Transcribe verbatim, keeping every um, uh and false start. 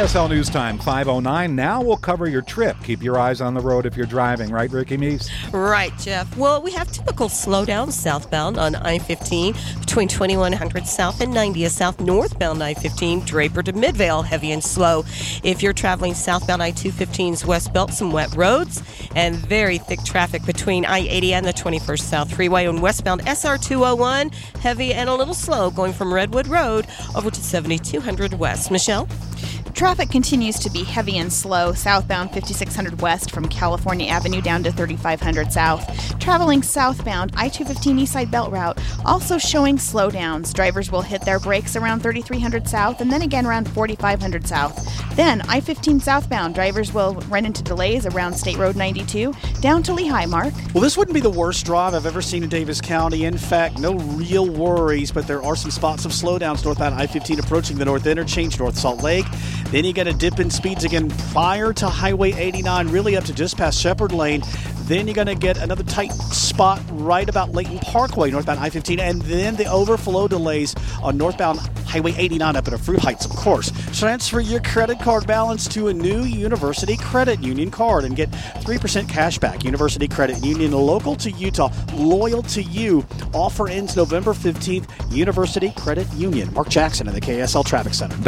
S L News Time, five oh nine. Now we'll cover your trip. Keep your eyes on the road if you're driving, right, Ricky Meese? Right, Jeff. Well, we have typical slowdowns southbound on I fifteen between twenty-one hundred South and ninetieth South. Northbound I fifteen, Draper to Midvale, heavy and slow. If you're traveling southbound I two fifteen's West Belt, some wet roads and very thick traffic between I eighty and the twenty-first South Freeway. On westbound S R two oh one, heavy and a little slow going from Redwood Road over to seventy-two hundred West. Michelle? Traffic continues to be heavy and slow southbound fifty-six hundred West from California Avenue down to thirty-five hundred South. Traveling southbound I two fifteen Eastside Belt Route also showing slowdowns. Drivers will hit their brakes around thirty-three hundred South and then again around forty-five hundred South. Then I fifteen southbound drivers will run into delays around State Road ninety-two down to Lehigh. Mark? Well, this wouldn't be the worst drive I've ever seen in Davis County. In fact, no real worries, but there are some spots of slowdowns northbound I fifteen approaching the North Interchange, North Salt Lake. Then you get a dip in speeds again prior to Highway eighty-nine, really up to just past Shepherd Lane. Then you're going to get another tight spot right about Layton Parkway, northbound I fifteen, and then the overflow delays on northbound Highway eighty-nine up at Fruit Heights, of course. Transfer your credit card balance to a new University Credit Union card and get three percent cash back. University Credit Union, local to Utah, loyal to you. Offer ends November fifteenth. University Credit Union. Mark Jackson in the K S L Traffic Center.